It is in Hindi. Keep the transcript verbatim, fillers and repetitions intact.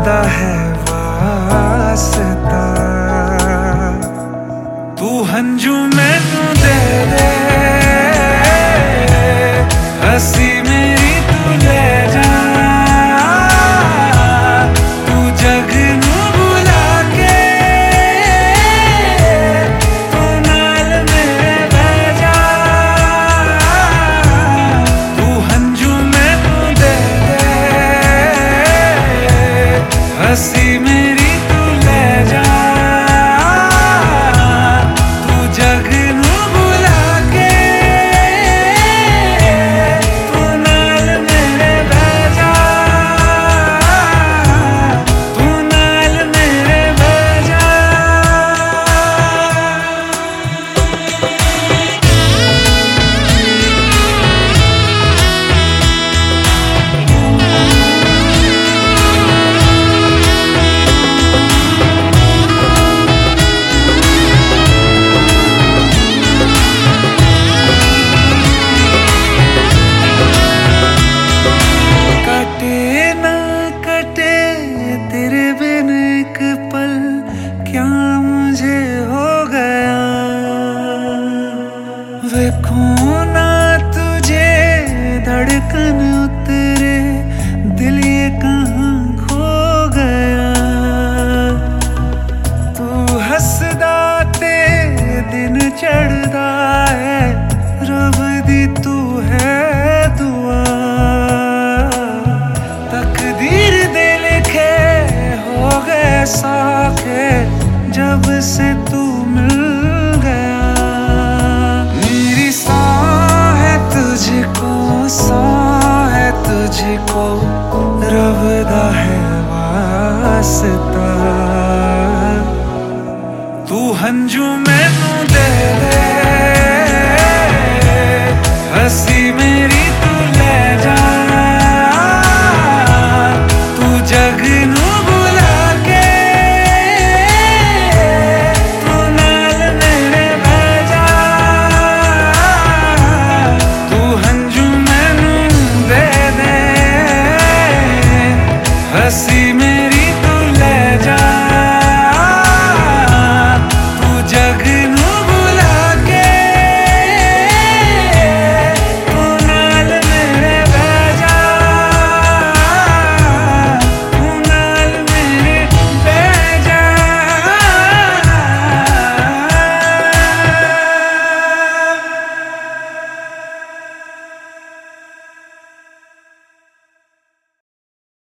दा है वास्ता, तू हंजू मैनू दे दे, हसी मेरी तू ले जा, तू जग नू भुला के तू नाल मेरे बह जा, तू हंजू मैनू दे दे, हसी मेरी तू ले जा, तू जग नू भुला के तू नाल मेरे बह जा, तू नाल मेरे बह जा। कटे ना कटे तेरे बिन एक पल, क्या मुझे हो गया, देखूं ना तुझे धड़कन उतरे, दिल ये कहाँ खो गया, तू हसदा ते दिन चढ़दा है, रब दी तू है दुआ, तकदीर दे लिखे हो गए साखे, जब से तू मिल गया, मेरी सांह है तुझको, सांह है तुझको, रब दा है वास्ता, तू हंजू मैनू दे दे,